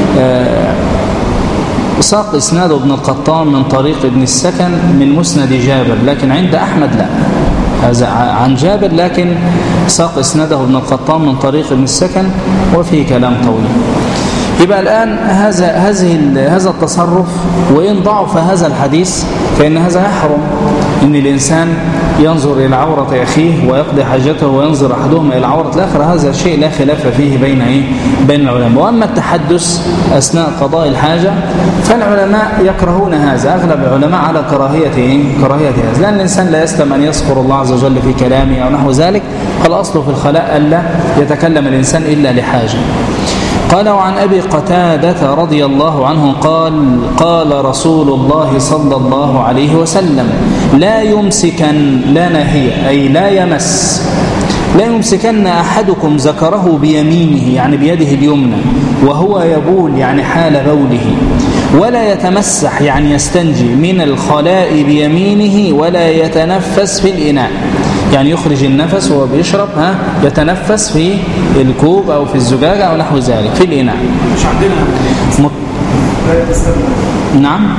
ساق إسناد ابن القطان من طريق ابن السكن من مسند جابر، لكن عند أحمد لا، هذا عن جابر، لكن ساق إسناده ابن القطان من طريق ابن السكن وفيه كلام طويل. يبقى الآن هذا التصرف، وإن ضعف هذا الحديث فإن هذا يحرم إن الإنسان ينظر إلى عورة أخيه ويقضي حاجته وينظر أحدهما إلى عورة الآخر، هذا شيء لا خلاف فيه بين العلماء. وأما التحدث أثناء قضاء الحاجة فالعلماء يكرهون هذا، أغلب العلماء على كراهية هذا، لأن الإنسان لا يسلم أن يذكر الله عز وجل في كلامه أو نحو ذلك، فالأصل في الخلاء ألا يتكلم الإنسان إلا لحاجة. قال وعن أبي قتادة رضي الله عنه قال رسول الله صلى الله عليه وسلم لا يمسكن، لا ناهية أي لا يمسكن أحدكم ذكره بيمينه يعني بيده اليمنى وهو يبول يعني حال بوله، ولا يتمسح يعني يستنجي من الخلاء بيمينه، ولا يتنفس في الإناء يعني يخرج النفس وهو بيشرب، يتنفس في الكوب أو في الزجاجة أو نحو ذلك في الإناء. مش عندنا نعم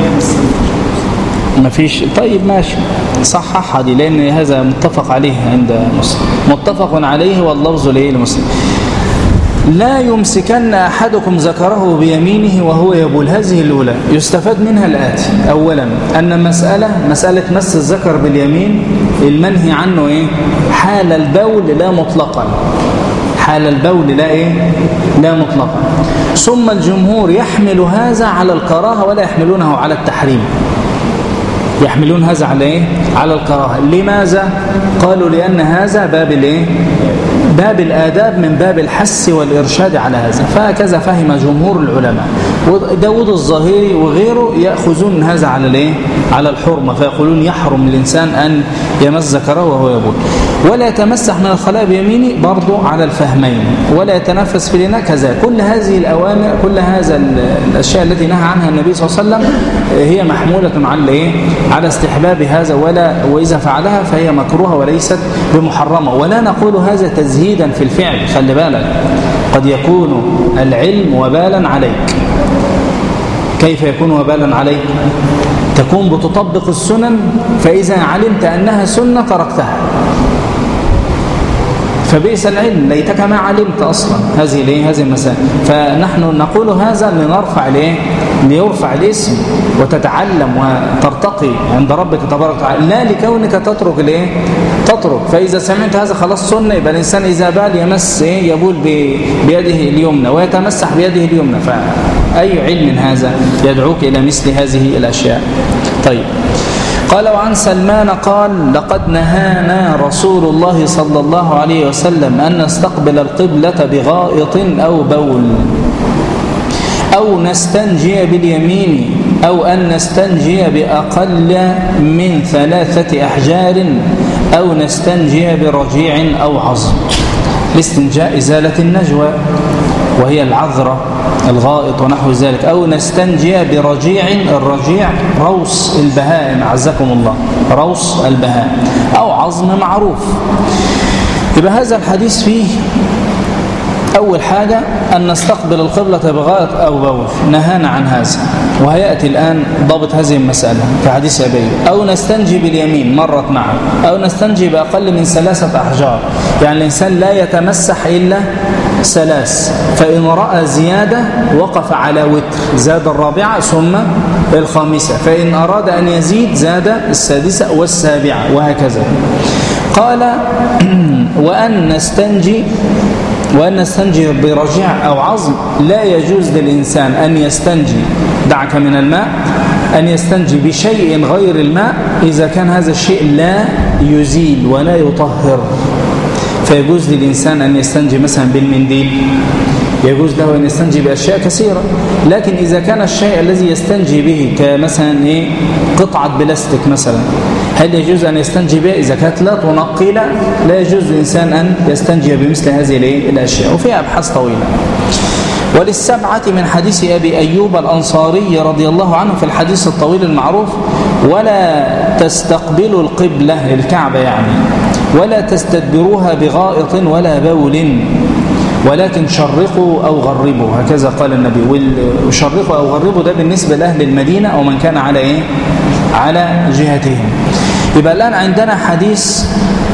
ما فيش. طيب ماشي، صححها دي، لأن هذا متفق عليه عند مسلم، متفق عليه واللفظ لمسلم. لا يمسكن أحدكم ذكره بيمينه وهو يبول. هذه الأولى يستفاد منها الآتي: أولا أن مسألة مس الذكر باليمين المنهي عنه إيه؟ حال البول لا مطلقا، حال البول لا مطلقا. ثم الجمهور يحمل هذا على الكراهة ولا يحملونه على التحريم، يحملون هذا على على الكراهة. لماذا؟ قالوا لأن هذا باب الآداب من باب الحث والإرشاد على هذا، فهكذا فهم جمهور العلماء. وداود الظاهري وغيره يأخذون من هذا على الحرمة، فيقولون يحرم الإنسان أن يمس ذكره وهو يبول، ولا يتمسح من الخلاء بيمينه برضو على الفهمين، ولا يتنفس في الإناء كذا. كل هذه الأوامر، كل هذا الأشياء التي نهى عنها النبي صلى الله عليه وسلم هي محمولة على استحباب هذا، وإذا فعلها فهي مكروهة وليست بمحرمة. ولا نقول هذا تزهيدا في الفعل، خلي بالك قد يكون العلم وبالا عليك. كيف يكون وبالا عليك؟ تكون بتطبق السنن فإذا علمت أنها سنة تركتها، فبئس العلم ليتك ما علمت أصلا هذه المسائل. فنحن نقول هذا ليرفع الاسم وتتعلم وترتقي عند ربك تبارك وتعالى، لا لكونك تترك فإذا سمعت هذا خلاص سنة. يبقى الإنسان إذا بال يمس يبول بيده اليمنى ويتمسح بيده اليمنى، فأي علم هذا يدعوك إلى مثل هذه الأشياء. طيب، قال وعن سلمان قال لقد نهانا رسول الله صلى الله عليه وسلم أن نستقبل القبلة بغائط أو بول، أو نستنجي باليمين، أو أن نستنجي بأقل من 3 أحجار، أو نستنجي برجيع أو عظم. الاستنجاء إزالة النجوى وهي العذرة الغائط ونحو ذلك، أو نستنجي برجيع، الرجيع روس البهائم عزكم الله، روس البهائم، أو عظم معروف. يبقى هذا الحديث فيه أول حاجة أن نستقبل القبلة بغائط أو بول، نهانا عن هذا، وهيأتي الآن ضابط هذه المسألة في حديث أبي. أو نستنجي باليمين مرت معه، أو نستنجي بأقل من 3 أحجار، يعني الإنسان لا يتمسح إلا 3 فإن رأى زيادة وقف على وتر، زاد الرابعة ثم الخامسة، فإن أراد أن يزيد زاد السادسة والسابعة وهكذا. قال وأن نستنجي برجع أو عظم، لا يجوز للإنسان أن يستنجي، دعك من الماء، أن يستنجي بشيء غير الماء إذا كان هذا الشيء لا يزيل ولا يطهر. فيجوز للإنسان أن يستنجي مثلا بالمنديل، يجوز له أن يستنجي بأشياء كثيرة، لكن إذا كان الشيء الذي يستنجي به كمثلا قطعة بلاستيك مثلا، هل يجوز أن يستنجي بها إذا كانت لا تنقي؟ لا يجوز للإنسان أن يستنجي بمثل هذه الأشياء، وفيها أبحاث طويلة. وللسبعة من حديث أبي أيوب الأنصاري رضي الله عنه في الحديث الطويل المعروف: ولا تستقبلوا القبلة الكعبة يعني، ولا تستدبروها بغائط ولا بول، ولكن شرقوا أو غربوا، هكذا قال النبي. وشرقوا أو غربوا ده بالنسبة لأهل المدينة أو من كان على جهتهم. يبقى الآن عندنا حديث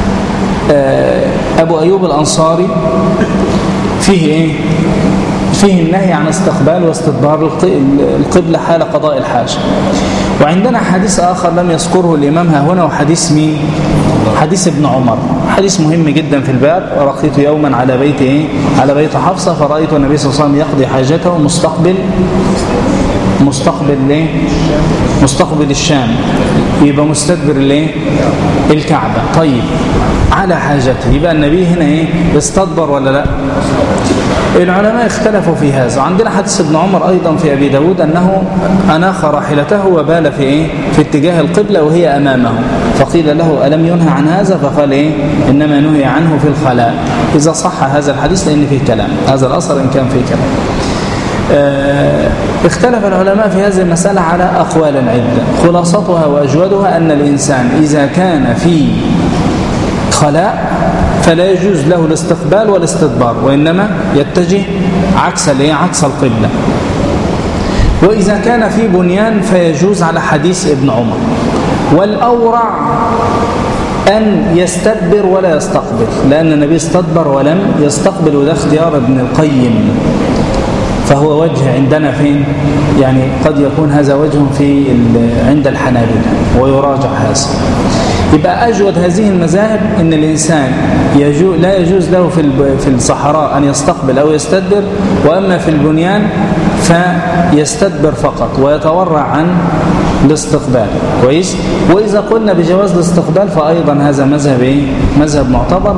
أبو أيوب الأنصاري فيه فيه النهي عن استقبال واستدبار القبلة حال قضاء الحاجة. وعندنا حديث آخر لم يذكره الإمام هنا، وحديث مين؟ حديث ابن عمر، حديث مهم جدا في الباب: رقيت يوما على بيت حفصة فرأيت النبي صلى الله عليه وسلم يقضي حاجته مستقبل الشام، يبقى مستدبر الكعبة. طيب على حاجته، يبقى النبي هنا استدبر ولا لا؟ العلماء اختلفوا في هذا. عندنا حديث ابن عمر أيضا في أبي داود أنه أناخ راحلته وبال في اتجاه القبلة وهي أمامه، فقيل له: ألم ينهى عن هذا؟ فقال إنما نهي عنه في الخلاء. إذا صح هذا الحديث لأن فيه كلام، هذا الأثر إن كان فيه كلام. اختلف العلماء في هذه المسألة على أقوال عدة، خلاصتها وأجودها أن الإنسان إذا كان في خلاء فلا يجوز له الاستقبال والاستدبار، وإنما يتجه عكس القبلة. وإذا كان في بنيان فيجوز على حديث ابن عمر. والأورع أن يستدبر ولا يستقبل، لأن النبي استدبر ولم يستقبل، وده اختيار ابن القيم، فهو وجه عندنا فين؟ يعني قد يكون هذا وجه عند الحنابلة ويراجع هذا. يبقى أجود هذه المذاهب أن الإنسان لا يجوز له في الصحراء أن يستقبل أو يستدبر، وأما في البنيان فيستدبر فقط ويتورع عن الاستقبال. كويس؟ وإذا قلنا بجواز الاستقبال فأيضا هذا مذهب معتبر،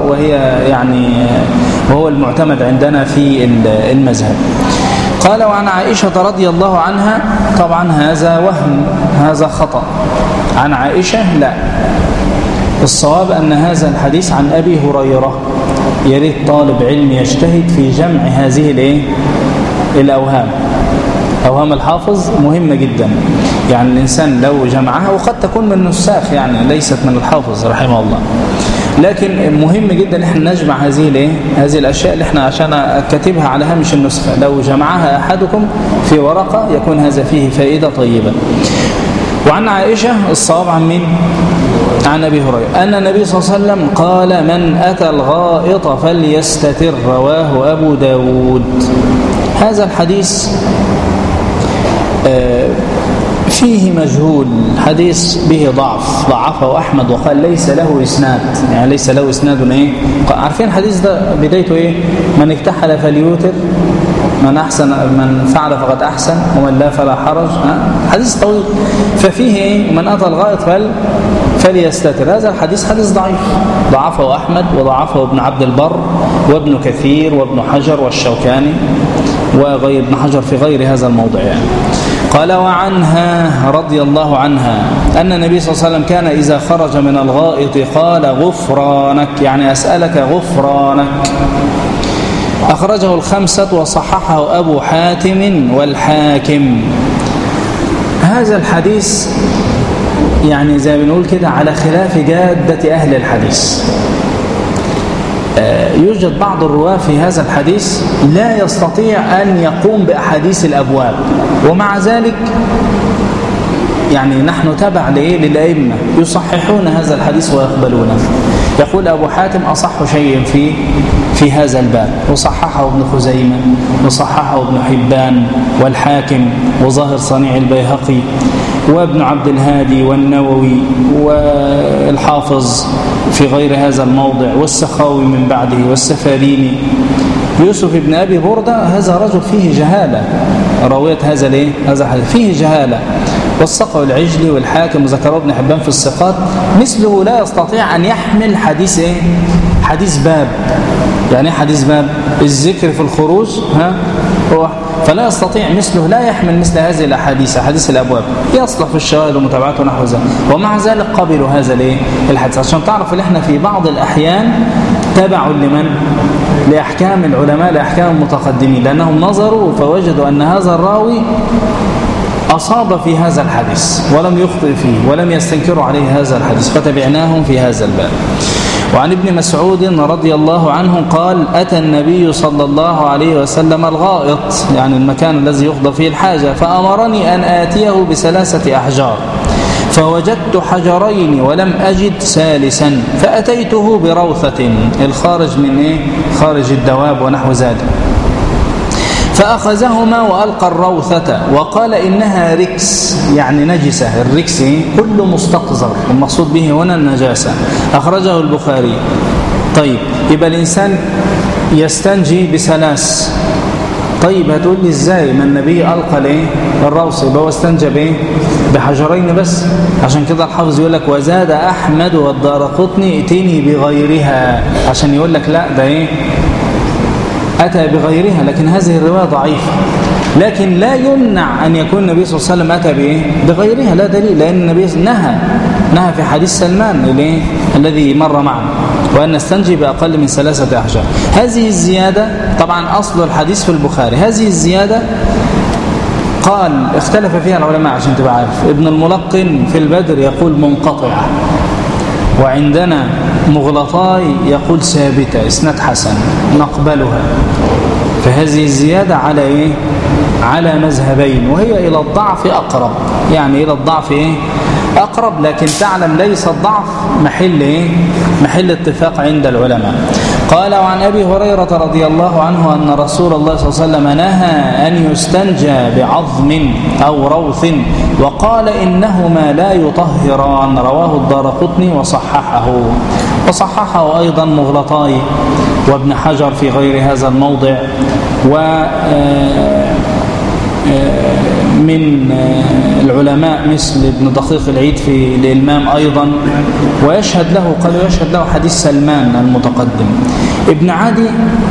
وهو المعتمد عندنا في المذهب. قال: وعن عائشة رضي الله عنها، طبعا هذا وهم، هذا خطأ. عن عائشة لا، الصواب أن هذا الحديث عن أبي هريرة. يريد طالب علم يجتهد في جمع هذه الأوهام. أوهام الحافظ مهمة جدا، يعني الإنسان لو جمعها، وقد تكون من النساخ يعني ليست من الحافظ رحمه الله، لكن مهم جدا احنا نجمع هذه الأشياء اللي احنا عشان كاتبها على هامش النسخة، لو جمعها أحدكم في ورقة يكون هذا فيه فائدة طيبة. وعن عائشة الصواب عن مين؟ عن أبي هريرة أن النبي صلى الله عليه وسلم قال: من أتى الغائط فليستتر، رواه أبو داود. هذا الحديث فيه مجهول، حديث به ضعفه أحمد وقال ليس له إسناد، يعني ليس له إسناد. عارفين الحديث ده بدايته من اكتحل فليوتر، من فعل فقد أحسن، ومن لا فلا حرج. حديث طويل، ففيه من أتى الغائط فليستتر. هذا الحديث حديث ضعيف، ضعفه أحمد وضعفه ابن عبد البر وابن كثير وابن حجر والشوكاني وغير ابن حجر في غير هذا الموضع يعني. قال: وعنها رضي الله عنها أن النبي صلى الله عليه وسلم كان إذا خرج من الغائط قال: غفرانك، يعني أسألك غفرانك. أخرجه الخمسة وصححه أبو حاتم والحاكم. هذا الحديث يعني زي ما بنقول كده على خلاف جادة أهل الحديث. يوجد بعض الرواة في هذا الحديث لا يستطيع أن يقوم بأحاديث الأبواب، ومع ذلك يعني نحن تبع للأئمة يصححون هذا الحديث ويقبلونه. يقول أبو حاتم أصح شيء في هذا الباب، وصححه ابن خزيمة وصححه ابن حبان والحاكم وظاهر صنيع البيهقي وابن عبد الهادي والنووي والحافظ في غير هذا الموضع والسخاوي من بعده والسفاريني. يوسف بن أبي بردة هذا رجل فيه جهالة، راوية هذا الحديث فيه جهالة. والسقاوي العجلي والحاكم وذكره ابن حبان في الثقات مثله لا يستطيع أن يحمل حديث باب. يعني حديث باب الذكر في الخروج هو فلا يستطيع مثله، لا يحمل مثل هذه الأحاديث، أحاديث الأبواب، يصلح في الشواهد ومتابعات ونحو ذلك. ومع ذلك قبلوا هذا الحديث، عشان تعرف ان احنا في بعض الأحيان تبعوا لمن؟ لأحكام العلماء، لأحكام المتقدمين، لأنهم نظروا فوجدوا أن هذا الراوي أصاب في هذا الحديث ولم يخطئ فيه ولم يستنكروا عليه هذا الحديث، فتبعناهم في هذا الباب. وعن ابن مسعود رضي الله عنه قال: أتى النبي صلى الله عليه وسلم الغائط، يعني المكان الذي يقضى فيه الحاجة، فأمرني أن آتيه ب3 أحجار، فوجدت حجرين ولم أجد ثالثا، فأتيته بروثة الخارج من خارج الدواب ونحو ذلك، فأخذهما وألقى الروثة وقال: إنها ركس، يعني نجسة. الركس كل مستقذر، المقصود به هنا النجاسة. أخرجه البخاري. طيب، يبقى الإنسان يستنجي ب3. طيب هتقول لي إزاي؟ ما النبي ألقى الروث، يبقى هو استنجى بحجرين بس. عشان كده الحافظ يقول لك: وزاد أحمد والدارقطني ائتني بغيرها، عشان يقول لك لا ده أتى بغيرها، لكن هذه الرواية ضعيفة. لكن لا يمنع أن يكون النبي صلى الله عليه وسلم أتى بغيرها، لا دليل، لأن النبي نهى في حديث سلمان الذي مر معنا، وأن نستنجي بأقل من 3 أحجار. هذه الزيادة طبعا أصل الحديث في البخاري، هذه الزيادة قال اختلف فيها العلماء عشان تبقى عارف. ابن الملقن في البدر يقول منقطعة، وعندنا مغلطاي يقول ثابتة، اسناد حسن نقبلها. فهذه الزيادة على مذهبين، وهي إلى الضعف أقرب، يعني إلى الضعف أقرب، لكن تعلم ليس الضعف محل اتفاق عند العلماء. قال: وعن أبي هريرة رضي الله عنه أن رسول الله صلى الله عليه وسلم نهى أن يستنجى بعظم أو روث، وقال: إنهما لا يطهران. رواه الدارقطني وصححه أيضا مغلطاي وابن حجر في غير هذا الموضع، من العلماء مثل ابن دقيق العيد في الإلمام أيضا، ويشهد له، قالوا يشهد له حديث سلمان المتقدم. ابن عدي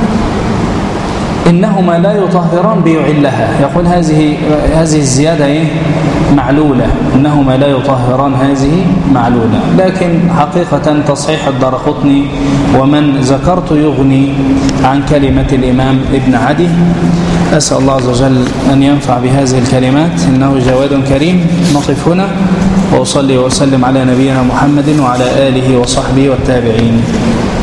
إنهما لا يطهران بيعلها، يقول هذه الزيادة معلولة، إنهما لا يطهران هذه معلولة. لكن حقيقة تصحيح الدارقطني ومن ذكرت يغني عن كلمة الإمام ابن عدي. أسأل الله عز وجل أن ينفع بهذه الكلمات، إنه جواد كريم. نقف هنا، وأصلي وأسلم على نبينا محمد وعلى آله وصحبه والتابعين.